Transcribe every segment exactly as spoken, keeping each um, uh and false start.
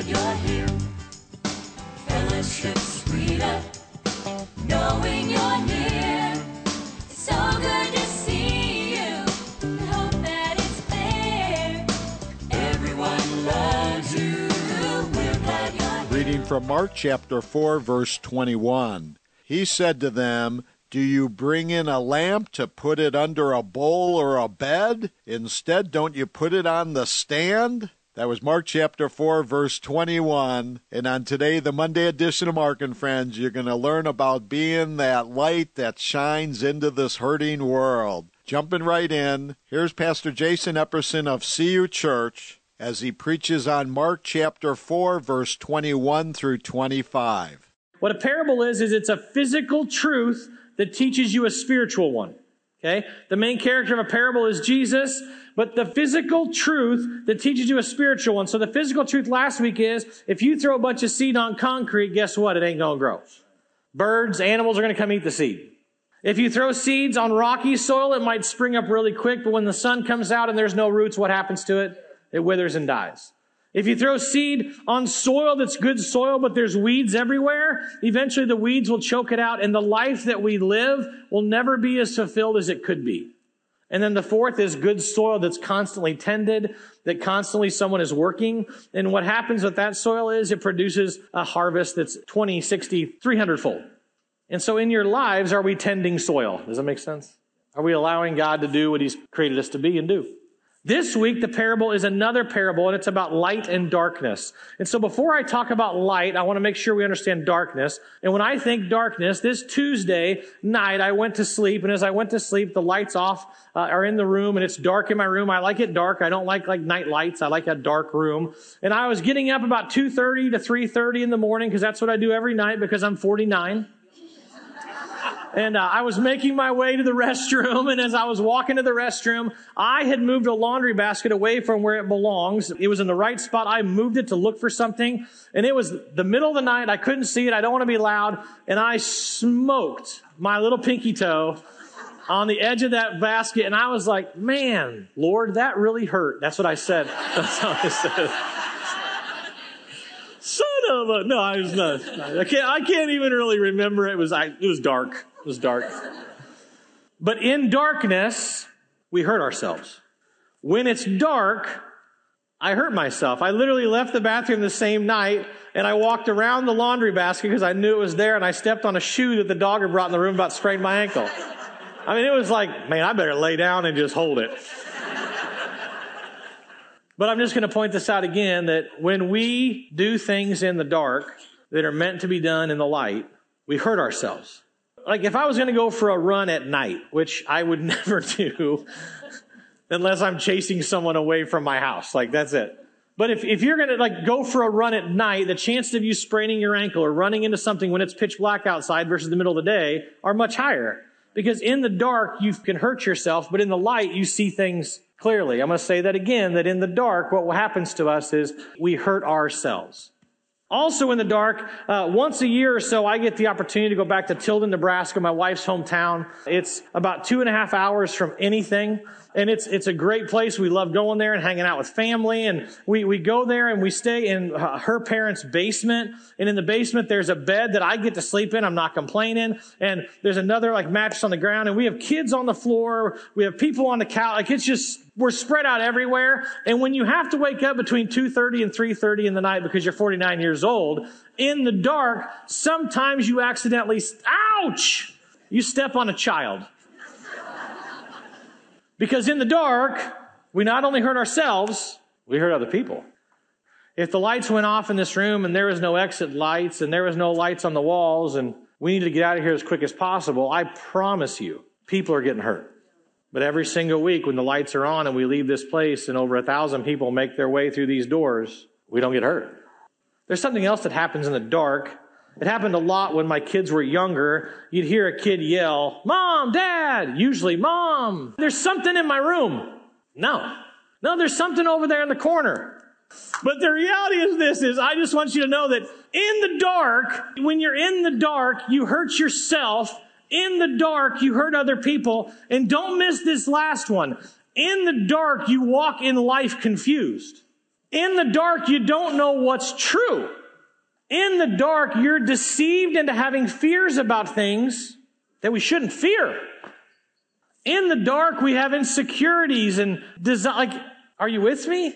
you're here. Fellowship sweeter, knowing you're near. It's so good to see you. I hope that it's clear. Everyone loves you. We're glad you're here. Reading from Mark chapter four, verse twenty-one. He said to them, "Do you bring in a lamp to put it under a bowl or a bed? Instead, don't you put it on the stand?" That was Mark chapter four, verse twenty-one. And on today, the Monday edition of Mark and Friends, you're going to learn about being that light that shines into this hurting world. Jumping right in, here's Pastor Jason Epperson of C U Church as he preaches on Mark chapter four, verse twenty-one through twenty-five. What a parable is, is it's a physical truth that teaches you a spiritual one. Okay? The main character of a parable is Jesus, but the physical truth that teaches you a spiritual one. So the physical truth last week is, if you throw a bunch of seed on concrete, guess what? It ain't going to grow. Birds, animals are going to come eat the seed. If you throw seeds on rocky soil, it might spring up really quick, but when the sun comes out and there's no roots, what happens to it? It withers and dies. If you throw seed on soil that's good soil, but there's weeds everywhere, eventually the weeds will choke it out, and the life that we live will never be as fulfilled as it could be. And then the fourth is good soil that's constantly tended, that constantly someone is working. And what happens with that soil is it produces a harvest that's twenty, sixty, three hundred fold. And so in your lives, are we tending soil? Does that make sense? Are we allowing God to do what He's created us to be and do? This week, the parable is another parable, and it's about light and darkness. And so before I talk about light, I want to make sure we understand darkness. And when I think darkness, this Tuesday night, I went to sleep, and as I went to sleep, the lights off uh, are in the room, and it's dark in my room. I like it dark. I don't like like night lights. I like a dark room. And I was getting up about two thirty to three thirty in the morning, because that's what I do every night, because I'm forty-nine. And uh, I was making my way to the restroom, and as I was walking to the restroom, I had moved a laundry basket away from where it belongs. It was in the right spot. I moved it to look for something, and it was the middle of the night. I couldn't see it. I don't want to be loud, and I smoked my little pinky toe on the edge of that basket, and I was like, "Man, Lord, that really hurt." That's what I said. That's how I said. Son of a... No, I was not. I can't, I can't even really remember. It was, I, it was dark. It was dark. But in darkness, we hurt ourselves. When it's dark, I hurt myself. I literally left the bathroom the same night, and I walked around the laundry basket because I knew it was there, and I stepped on a shoe that the dog had brought in the room, about sprained my ankle. I mean, it was like, man, I better lay down and just hold it. But I'm just going to point this out again, that when we do things in the dark that are meant to be done in the light, we hurt ourselves. Like if I was going to go for a run at night, which I would never do unless I'm chasing someone away from my house. Like that's it. But if, if you're going to like go for a run at night, the chances of you spraining your ankle or running into something when it's pitch black outside versus the middle of the day are much higher. Because in the dark, you can hurt yourself, but in the light, you see things clearly. I'm going to say that again, that in the dark, what happens to us is we hurt ourselves. Also in the dark, uh, once a year or so, I get the opportunity to go back to Tilden, Nebraska, my wife's hometown. It's about two and a half hours from anything. And it's it's a great place. We love going there and hanging out with family. And we, we go there and we stay in uh, her parents' basement. And in the basement, there's a bed that I get to sleep in. I'm not complaining. And there's another like mattress on the ground. And we have kids on the floor. We have people on the couch. Like it's just, we're spread out everywhere. And when you have to wake up between two thirty and three thirty in the night because you're forty-nine years old, in the dark, sometimes you accidentally, ouch, you step on a child. Because in the dark, we not only hurt ourselves, we hurt other people. If the lights went off in this room and there was no exit lights and there was no lights on the walls and we needed to get out of here as quick as possible, I promise you, people are getting hurt. But every single week when the lights are on and we leave this place and over a thousand people make their way through these doors, we don't get hurt. There's something else that happens in the dark. It happened a lot when my kids were younger. You'd hear a kid yell, "Mom, Dad," usually, "Mom, there's something in my room." No. No, there's something over there in the corner. But the reality is this, is I just want you to know that in the dark, when you're in the dark, you hurt yourself. In the dark, you hurt other people. And don't miss this last one. In the dark, you walk in life confused. In the dark, you don't know what's true. In the dark, you're deceived into having fears about things that we shouldn't fear. In the dark, we have insecurities and desire. Like, are you with me?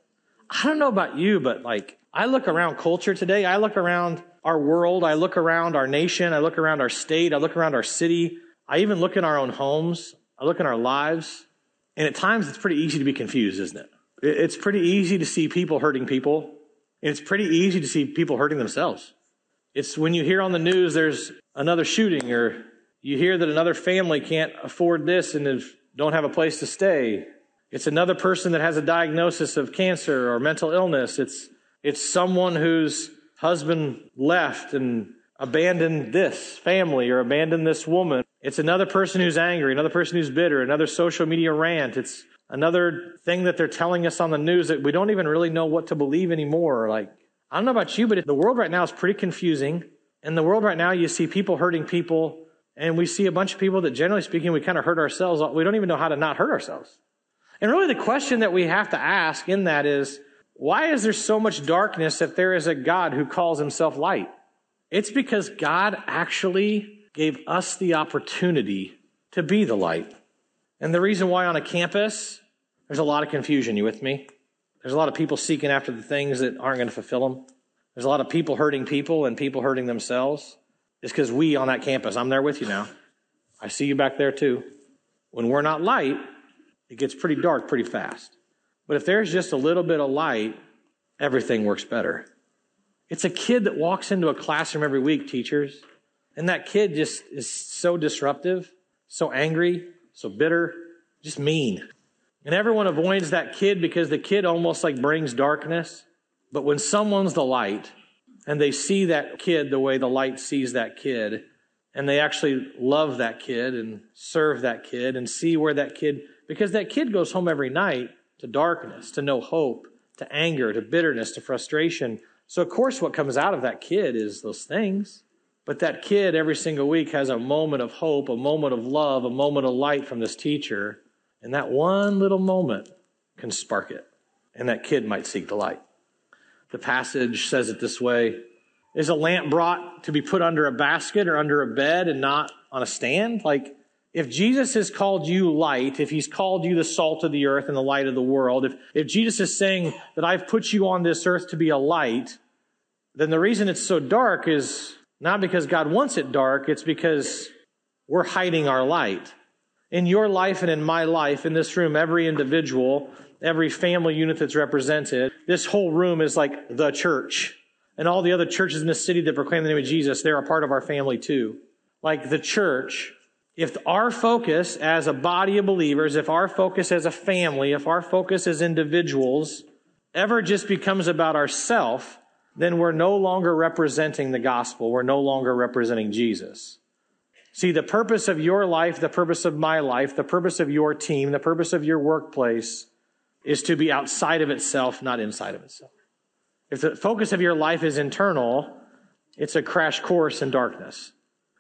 I don't know about you, but like, I look around culture today. I look around our world. I look around our nation. I look around our state. I look around our city. I even look in our own homes. I look in our lives. And at times, it's pretty easy to be confused, isn't it? It's pretty easy to see people hurting people. It's pretty easy to see people hurting themselves. It's when you hear on the news there's another shooting, or you hear that another family can't afford this and don't have a place to stay. It's another person that has a diagnosis of cancer or mental illness. It's it's someone whose husband left and abandoned this family or abandoned this woman. It's another person who's angry, another person who's bitter, another social media rant. It's another thing that they're telling us on the news that we don't even really know what to believe anymore. Like, I don't know about you, but the world right now is pretty confusing. In the world right now, you see people hurting people, and we see a bunch of people that, generally speaking, we kind of hurt ourselves. We don't even know how to not hurt ourselves. And really the question that we have to ask in that is, why is there so much darkness if there is a God who calls himself light? It's because God actually gave us the opportunity to be the light. And the reason why on a campus, there's a lot of confusion. You with me? There's a lot of people seeking after the things that aren't going to fulfill them. There's a lot of people hurting people and people hurting themselves. It's because we on that campus, I'm there with you now. I see you back there too. When we're not light, it gets pretty dark pretty fast. But if there's just a little bit of light, everything works better. It's a kid that walks into a classroom every week, teachers, and that kid just is so disruptive, so angry, so bitter, just mean. And everyone avoids that kid because the kid almost like brings darkness. But when someone's the light and they see that kid the way the light sees that kid, and they actually love that kid and serve that kid and see where that kid, because that kid goes home every night to darkness, to no hope, to anger, to bitterness, to frustration. So of course what comes out of that kid is those things. But that kid every single week has a moment of hope, a moment of love, a moment of light from this teacher. And that one little moment can spark it. And that kid might seek the light. The passage says it this way. Is a lamp brought to be put under a basket or under a bed and not on a stand? Like, if Jesus has called you light, if he's called you the salt of the earth and the light of the world, if, if Jesus is saying that I've put you on this earth to be a light, then the reason it's so dark is not because God wants it dark, it's because we're hiding our light. In your life and in my life, in this room, every individual, every family unit that's represented, this whole room is like the church. And all the other churches in the city that proclaim the name of Jesus, they're a part of our family too. Like the church, if our focus as a body of believers, if our focus as a family, if our focus as individuals ever just becomes about ourselves, then we're no longer representing the gospel. We're no longer representing Jesus. See, the purpose of your life, the purpose of my life, the purpose of your team, the purpose of your workplace is to be outside of itself, not inside of itself. If the focus of your life is internal, it's a crash course in darkness.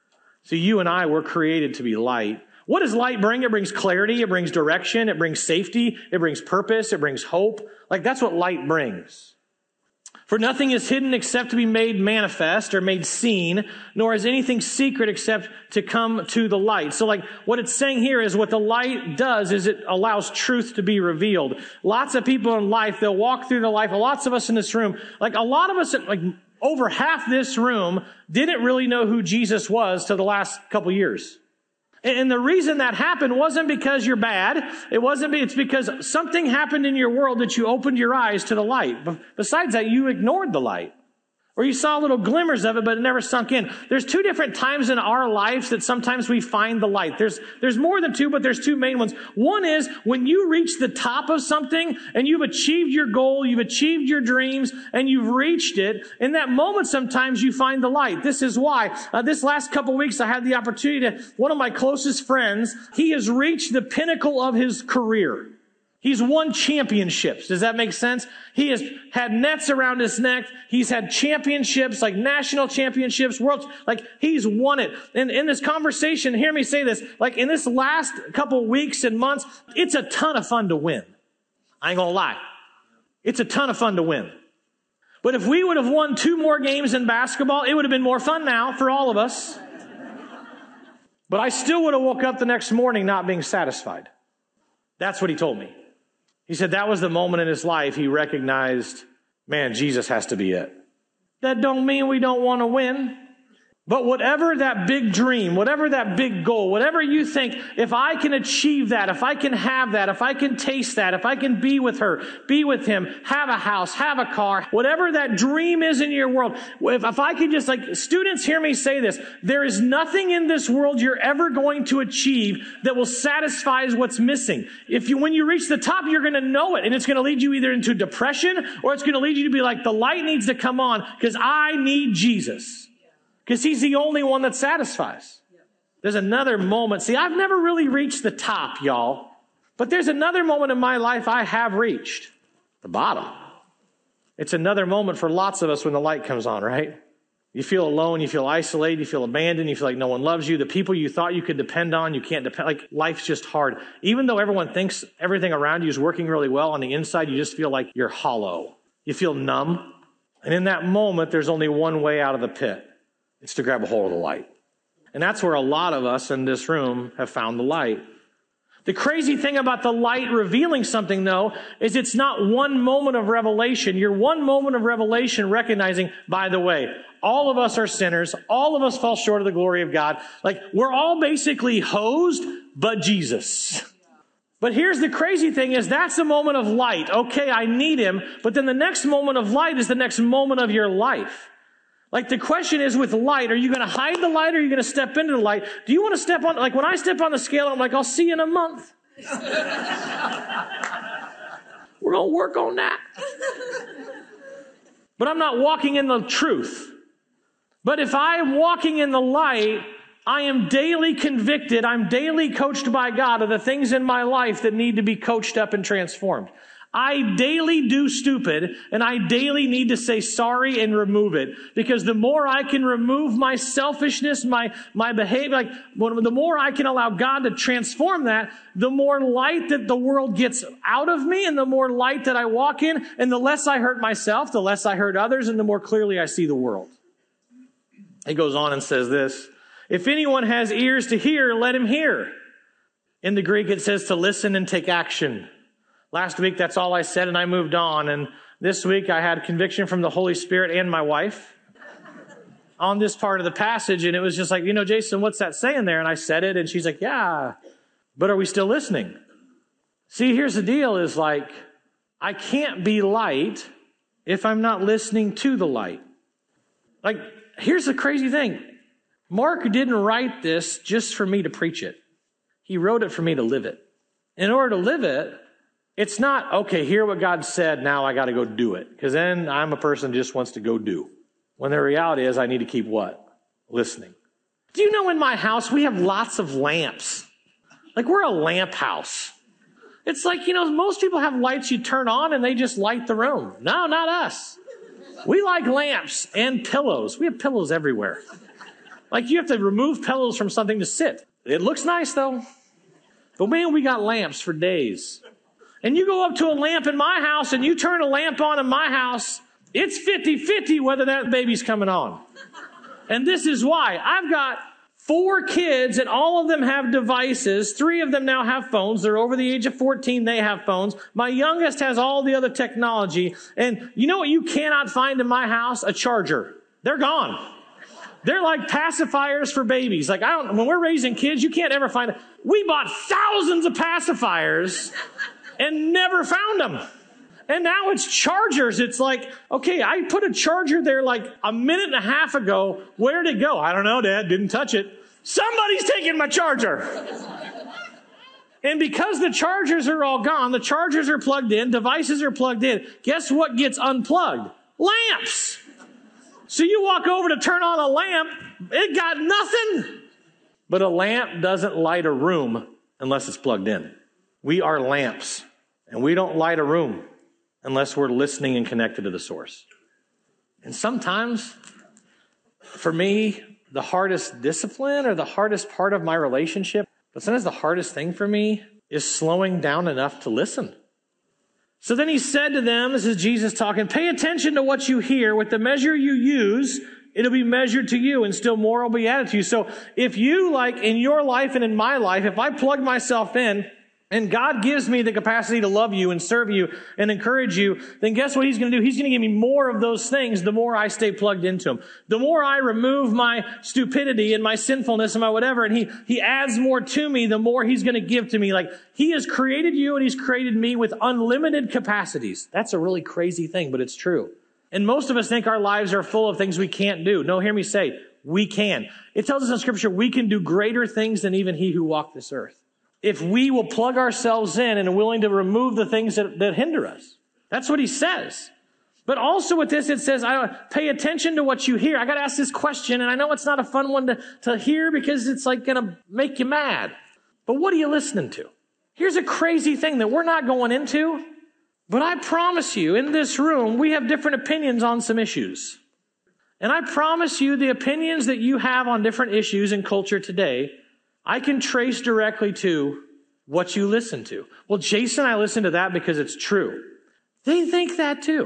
So you and I were created to be light. What does light bring? It brings clarity. It brings direction. It brings safety. It brings purpose. It brings hope. Like that's what light brings. For nothing is hidden except to be made manifest or made seen, nor is anything secret except to come to the light. So like what it's saying here is what the light does is it allows truth to be revealed. Lots of people in life, they'll walk through the life, lots of us in this room, like a lot of us, like over half this room didn't really know who Jesus was till the last couple years. And the reason that happened wasn't because you're bad. It wasn't, it's because something happened in your world that you opened your eyes to the light. Besides that, you ignored the light. Or you saw little glimmers of it, but it never sunk in. There's two different times in our lives that sometimes we find the light. There's, there's more than two, but there's two main ones. One is when you reach the top of something and you've achieved your goal, you've achieved your dreams, and you've reached it. In that moment, sometimes you find the light. This is why. Uh, this last couple weeks, I had the opportunity to, one of my closest friends, he has reached the pinnacle of his career. He's won championships. Does that make sense? He has had nets around his neck. He's had championships, like national championships, world, like he's won it. And in this conversation, hear me say this, like in this last couple weeks and months, it's a ton of fun to win. I ain't gonna lie. It's a ton of fun to win. But if we would have won two more games in basketball, it would have been more fun now for all of us. But I still would have woke up the next morning not being satisfied. That's what he told me. He said that was the moment in his life he recognized, man, Jesus has to be it. That don't mean we don't want to win. But whatever that big dream, whatever that big goal, whatever you think, if I can achieve that, if I can have that, if I can taste that, if I can be with her, be with him, have a house, have a car, whatever that dream is in your world, if, if I can just, like, students hear me say this, there is nothing in this world you're ever going to achieve that will satisfy what's missing. If you, when you reach the top, you're going to know it, and it's going to lead you either into depression, or it's going to lead you to be like, the light needs to come on, because I need Jesus. Because he's the only one that satisfies. There's another moment. See, I've never really reached the top, y'all. But there's another moment in my life I have reached. The bottom. It's another moment for lots of us when the light comes on, right? You feel alone, you feel isolated, you feel abandoned, you feel like no one loves you. The people you thought you could depend on, you can't depend. Like, life's just hard. Even though everyone thinks everything around you is working really well, on the inside you just feel like you're hollow. You feel numb. And in that moment, there's only one way out of the pit. It's to grab a hold of the light. And that's where a lot of us in this room have found the light. The crazy thing about the light revealing something, though, is it's not one moment of revelation. You're one moment of revelation recognizing, by the way, all of us are sinners. All of us fall short of the glory of God. Like, we're all basically hosed, but Jesus. But here's the crazy thing is that's the moment of light. Okay, I need him. But then the next moment of light is the next moment of your life. Like, the question is with light, are you going to hide the light or are you going to step into the light? Do you want to step on, like when I step on the scale, I'm like, I'll see you in a month. We're going to work on that. But I'm not walking in the truth. But if I'm walking in the light, I am daily convicted, I'm daily coached by God of the things in my life that need to be coached up and transformed. I daily do stupid, and I daily need to say sorry and remove it. Because the more I can remove my selfishness, my, my behavior, like, when, the more I can allow God to transform that, the more light that the world gets out of me, and the more light that I walk in, and the less I hurt myself, the less I hurt others, and the more clearly I see the world. He goes on and says this, if anyone has ears to hear, let him hear. In the Greek, it says to listen and take action. Last week, that's all I said, and I moved on. And this week, I had conviction from the Holy Spirit and my wife on this part of the passage. And it was just like, you know, Jason, what's that saying there? And I said it, and she's like, yeah, but are we still listening? See, here's the deal is like, I can't be light if I'm not listening to the light. Like, here's the crazy thing. Mark didn't write this just for me to preach it. He wrote it for me to live it. In order to live it, it's not, okay, hear what God said, now I got to go do it. Because then I'm a person who just wants to go do. When the reality is I need to keep what? Listening. Do you know in my house we have lots of lamps? Like, we're a lamp house. It's like, you know, most people have lights you turn on and they just light the room. No, not us. We like lamps and pillows. We have pillows everywhere. Like, you have to remove pillows from something to sit. It looks nice, though. But man, we got lamps for days. And you go up to a lamp in my house and you turn a lamp on in my house, it's fifty-fifty whether that baby's coming on. And this is why. I've got four kids and all of them have devices. Three of them now have phones. They're over the age of fourteen. They have phones. My youngest has all the other technology. And you know what you cannot find in my house? A charger. They're gone. They're like pacifiers for babies. Like, I don't, when we're raising kids, you can't ever find it. We bought thousands of pacifiers and never found them. And now it's chargers. It's like, okay, I put a charger there like a minute and a half ago. Where'd it go? I don't know, Dad. Didn't touch it. Somebody's taking my charger. And because the chargers are all gone, the chargers are plugged in, devices are plugged in. Guess what gets unplugged? Lamps. So you walk over to turn on a lamp, it got nothing. But a lamp doesn't light a room unless it's plugged in. We are lamps, and we don't light a room unless we're listening and connected to the source. And sometimes, for me, the hardest discipline or the hardest part of my relationship, but sometimes the hardest thing for me is slowing down enough to listen. So then he said to them, this is Jesus talking, pay attention to what you hear. With the measure you use, it'll be measured to you, and still more will be added to you. So if you, like in your life and in my life, if I plug myself in, and God gives me the capacity to love you and serve you and encourage you, then guess what he's going to do? He's going to give me more of those things the more I stay plugged into him. The more I remove my stupidity and my sinfulness and my whatever, and he, he adds more to me, the more he's going to give to me. Like, he has created you and he's created me with unlimited capacities. That's a really crazy thing, but it's true. And most of us think our lives are full of things we can't do. No, hear me say, we can. It tells us in Scripture we can do greater things than even he who walked this earth, if we will plug ourselves in and are willing to remove the things that, that hinder us. That's what he says. But also with this, it says, I pay attention to what you hear. I got to ask this question, and I know it's not a fun one to, to hear because it's like going to make you mad. But what are you listening to? Here's a crazy thing that we're not going into, but I promise you, in this room, we have different opinions on some issues. And I promise you, the opinions that you have on different issues in culture today, I can trace directly to what you listen to. Well, Jason, I listen to that because it's true. They think that too.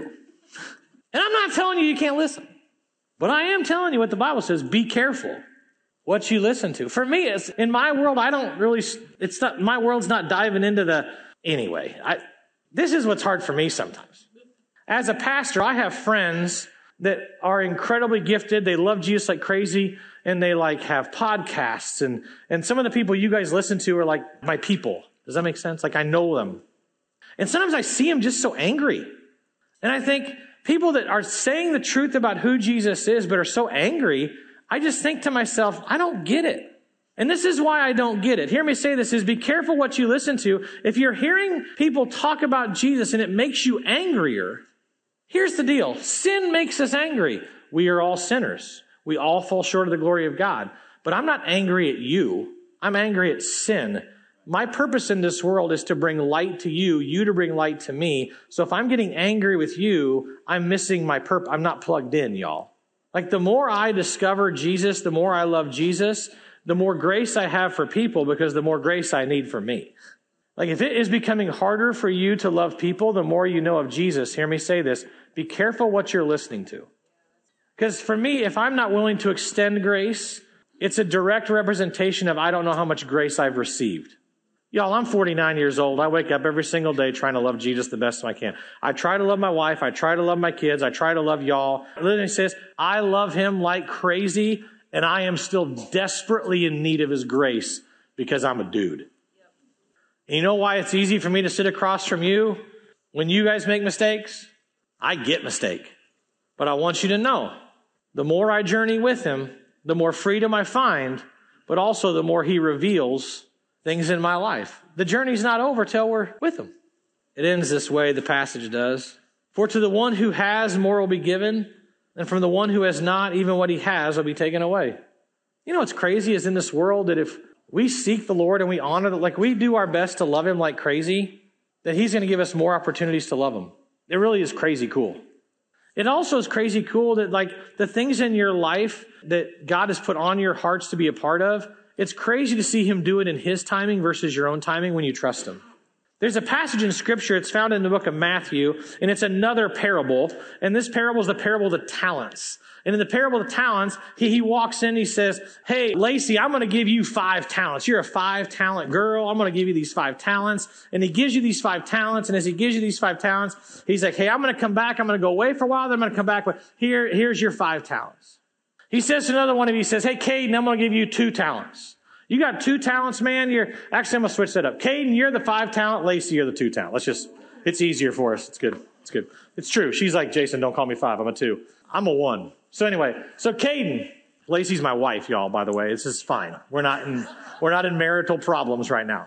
And I'm not telling you you can't listen. But I am telling you what the Bible says. Be careful what you listen to. For me, it's, in my world, I don't really, it's not, my world's not diving into the, anyway. I, this is what's hard for me sometimes. As a pastor, I have friends that are incredibly gifted. They love Jesus like crazy. And they like have podcasts, and, and some of the people you guys listen to are like my people. Does that make sense? Like I know them. And sometimes I see them just so angry. And I think people that are saying the truth about who Jesus is, but are so angry, I just think to myself, I don't get it. And this is why I don't get it. Hear me say this is be careful what you listen to. If you're hearing people talk about Jesus and it makes you angrier, here's the deal. Sin makes us angry. We are all sinners. We all fall short of the glory of God. But I'm not angry at you. I'm angry at sin. My purpose in this world is to bring light to you, you to bring light to me. So if I'm getting angry with you, I'm missing my purpose. I'm not plugged in, y'all. Like the more I discover Jesus, the more I love Jesus, the more grace I have for people because the more grace I need for me. Like if it is becoming harder for you to love people, the more you know of Jesus, hear me say this, be careful what you're listening to. Because for me, if I'm not willing to extend grace, it's a direct representation of I don't know how much grace I've received. Y'all, I'm forty-nine years old. I wake up every single day trying to love Jesus the best I can. I try to love my wife. I try to love my kids. I try to love y'all. It literally says, I love him like crazy, and I am still desperately in need of his grace because I'm a dude. And you know why it's easy for me to sit across from you when you guys make mistakes? I get mistake. But I want you to know, the more I journey with him, the more freedom I find, but also the more he reveals things in my life. The journey's not over till we're with him. It ends this way, the passage does. For to the one who has, more will be given, and from the one who has not, even what he has will be taken away. You know what's crazy is in this world that if we seek the Lord and we honor, the, like we do our best to love him like crazy, that he's going to give us more opportunities to love him. It really is crazy cool. It also is crazy cool that like the things in your life that God has put on your hearts to be a part of, it's crazy to see him do it in his timing versus your own timing when you trust him. There's a passage in Scripture, it's found in the book of Matthew, and it's another parable. And this parable is the parable of the talents. And in the parable of the talents, he, he walks in, he says, hey, Lacey, I'm going to give you five talents. You're a five-talent girl. I'm going to give you these five talents. And he gives you these five talents. And as he gives you these five talents, he's like, hey, I'm going to come back. I'm going to go away for a while. Then I'm going to come back. But here, here's your five talents. He says to another one of you, he says, hey, Caden, I'm going to give you two talents. You got two talents, man. You're actually, I'm going to switch that up. Caden, you're the five talent. Lacey, you're the two talent. Let's just, it's easier for us. It's good. It's good. It's true. She's like, Jason, don't call me five. I'm a two. I'm a one. So anyway, so Caden, Lacey's my wife, y'all, by the way. This is fine. We're not in, we're not in marital problems right now.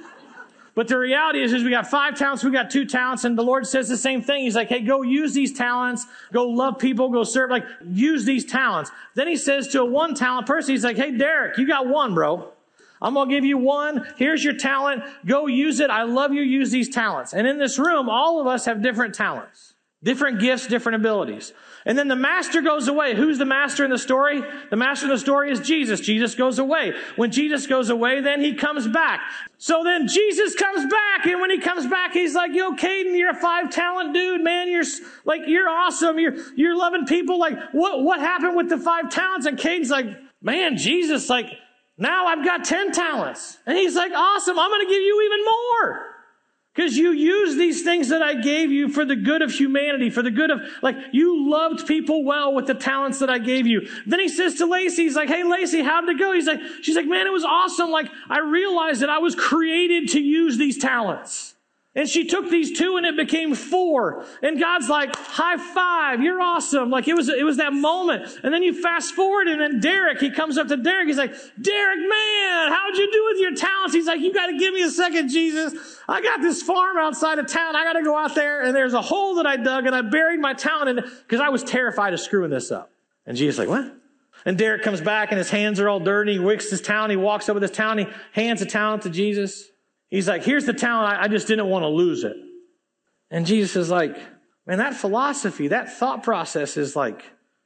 But the reality is, is we got five talents, we got two talents, and the Lord says the same thing. He's like, hey, go use these talents, go love people, go serve, like, use these talents. Then he says to a one talent person, he's like, hey, Derek, you got one, bro. I'm going to give you one. Here's your talent. Go use it. I love you. Use these talents. And in this room, all of us have different talents. Different gifts, different abilities. And then the master goes away. Who's the master in the story? The master in the story is Jesus. Jesus goes away. When Jesus goes away, then he comes back. So then Jesus comes back, and when he comes back, he's like, yo, Caden, you're a five-talent dude, man. You're like, you're awesome. You're, you're loving people. Like, what, what happened with the five talents? And Caden's like, man, Jesus, like, now I've got ten talents. And he's like, awesome. I'm going to give you even more. Because you use these things that I gave you for the good of humanity, for the good of, like, you loved people well with the talents that I gave you. Then he says to Lacey, he's like, hey, Lacey, how'd it go? He's like, she's like, man, it was awesome. Like, I realized that I was created to use these talents. And she took these two and it became four. And God's like, high five, you're awesome. Like it was, it was that moment. And then you fast forward and then Derek, he comes up to Derek. He's like, Derek, man, how'd you do with your talents? He's like, you got to give me a second, Jesus. I got this farm outside of town. I got to go out there and there's a hole that I dug and I buried my talent in it because I was terrified of screwing this up. And Jesus is like, what? And Derek comes back and his hands are all dirty. He wicks his talent. He walks up with his talent. He hands the talent to Jesus. He's like, here's the talent. I, I just didn't want to lose it. And Jesus is like, man, that philosophy, that thought process is like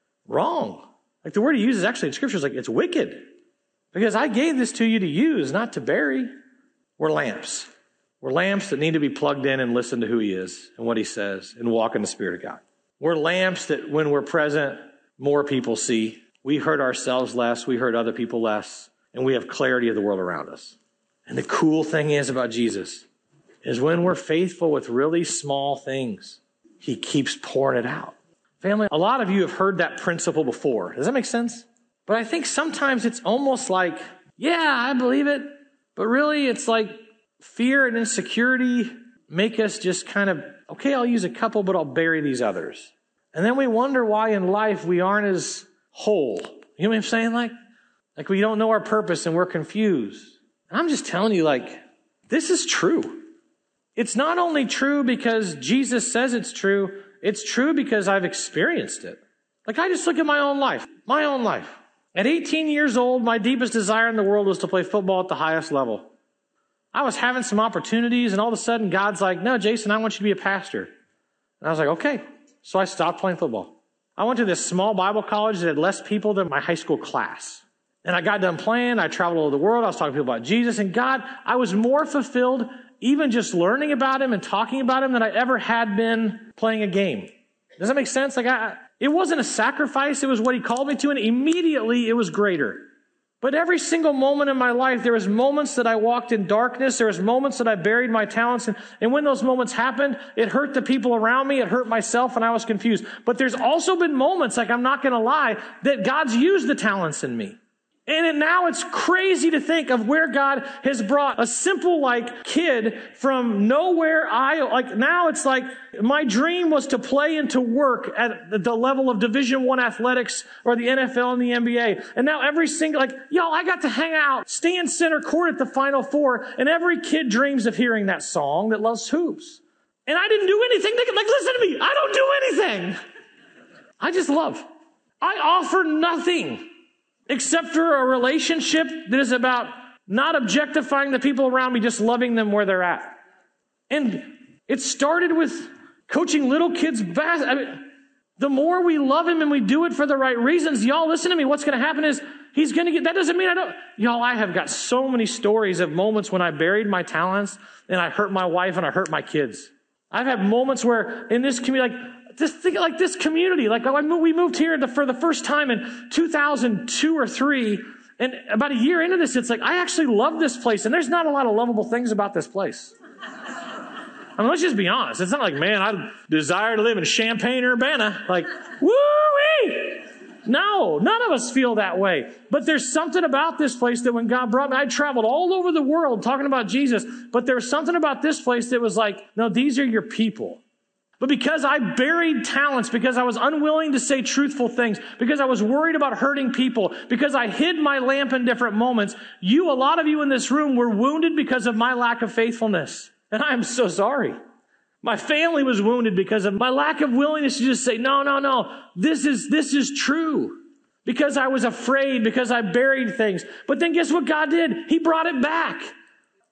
wrong. Like the word he uses actually in scripture is like, it's wicked. Because I gave this to you to use, not to bury. We're lamps. We're lamps that need to be plugged in and listen to who he is and what he says and walk in the Spirit of God. We're lamps that when we're present, more people see. We hurt ourselves less. We hurt other people less. And we have clarity of the world around us. And the cool thing is about Jesus is when we're faithful with really small things, he keeps pouring it out. Family, a lot of you have heard that principle before. Does that make sense? But I think sometimes it's almost like, yeah, I believe it. But really it's like fear and insecurity make us just kind of, okay, I'll use a couple, but I'll bury these others. And then we wonder why in life we aren't as whole. You know what I'm saying? Like, like we don't know our purpose and we're confused. I'm just telling you, like, this is true. It's not only true because Jesus says it's true. It's true because I've experienced it. Like, I just look at my own life, my own life. At eighteen years old, my deepest desire in the world was to play football at the highest level. I was having some opportunities, and all of a sudden, God's like, no, Jason, I want you to be a pastor. And I was like, okay. So I stopped playing football. I went to this small Bible college that had less people than my high school class. And I got done playing. I traveled all over the world. I was talking to people about Jesus. And God, I was more fulfilled even just learning about him and talking about him than I ever had been playing a game. Does that make sense? Like I, it wasn't a sacrifice. It was what he called me to. And immediately it was greater. But every single moment in my life, there was moments that I walked in darkness. There was moments that I buried my talents. And, and when those moments happened, it hurt the people around me. It hurt myself and I was confused. But there's also been moments, like I'm not going to lie, that God's used the talents in me. And it, now it's crazy to think of where God has brought a simple like kid from nowhere. I like now it's like my dream was to play and to work at the level of Division One athletics or the N F L and the N B A. And now every single like y'all, I got to hang out, stand center court at the Final Four, and every kid dreams of hearing that song that loves hoops. And I didn't do anything. They could like listen to me. I don't do anything. I just love. I offer nothing. Except for a relationship that is about not objectifying the people around me, just loving them where they're at. And it started with coaching little kids bass. I mean, the more we love him and we do it for the right reasons, y'all listen to me, what's going to happen is he's going to get, that doesn't mean I don't, y'all, I have got so many stories of moments when I buried my talents and I hurt my wife and I hurt my kids. I've had moments where in this community, like, just think like this community, like we moved here for the first time in two thousand two or three, and about a year into this, it's like, I actually love this place, and there's not a lot of lovable things about this place. I mean, let's just be honest. It's not like, man, I desire to live in Champaign-Urbana. Like, woo-wee! No, none of us feel that way. But there's something about this place that when God brought me, I traveled all over the world talking about Jesus, but there was something about this place that was like, no, these are your people. But because I buried talents, because I was unwilling to say truthful things, because I was worried about hurting people, because I hid my lamp in different moments, you, a lot of you in this room were wounded because of my lack of faithfulness. And I am so sorry. My family was wounded because of my lack of willingness to just say, no, no, no, this is, this is true. Because I was afraid, because I buried things. But then guess what God did? He brought it back.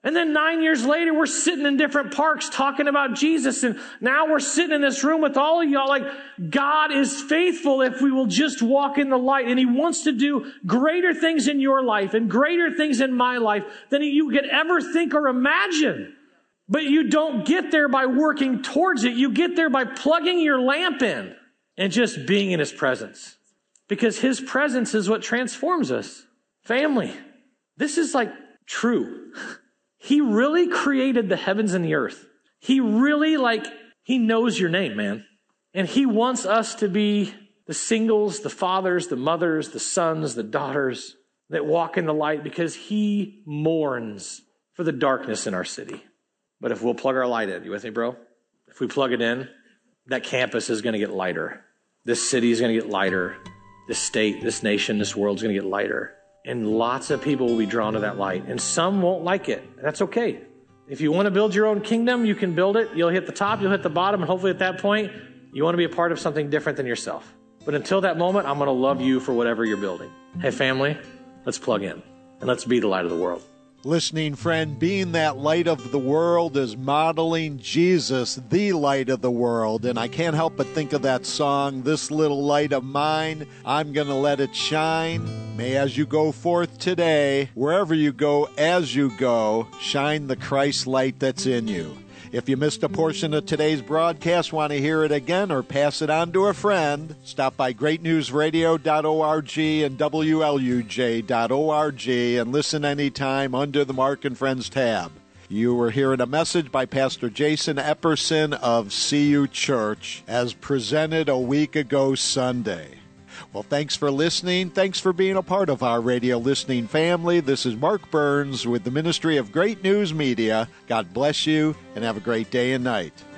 And then nine years later, we're sitting in different parks talking about Jesus. And now we're sitting in this room with all of y'all like, God is faithful if we will just walk in the light. And he wants to do greater things in your life and greater things in my life than you could ever think or imagine. But you don't get there by working towards it. You get there by plugging your lamp in and just being in his presence. Because his presence is what transforms us. Family, this is like true. He really created the heavens and the earth. He really, like, he knows your name, man. And he wants us to be the singles, the fathers, the mothers, the sons, the daughters that walk in the light because he mourns for the darkness in our city. But if we'll plug our light in, you with me, bro? If we plug it in, that campus is going to get lighter. This city is going to get lighter. This state, this nation, this world is going to get lighter. And lots of people will be drawn to that light. And some won't like it. That's okay. If you want to build your own kingdom, you can build it. You'll hit the top, you'll hit the bottom, and hopefully at that point, you want to be a part of something different than yourself. But until that moment, I'm going to love you for whatever you're building. Hey, family, let's plug in. And let's be the light of the world. Listening friend, being that light of the world is modeling Jesus, the light of the world. And I can't help but think of that song, This Little Light of Mine, I'm going to let it shine. May as you go forth today, wherever you go, as you go, shine the Christ light that's in you. If you missed a portion of today's broadcast, want to hear it again, or pass it on to a friend, stop by great news radio dot org and W L U J dot org and listen anytime under the Mark and Friends tab. You were hearing a message by Pastor Jason Epperson of C U Church as presented a week ago Sunday. Well, thanks for listening. Thanks for being a part of our radio listening family. This is Mark Burns with the Ministry of Great News Media. God bless you and have a great day and night.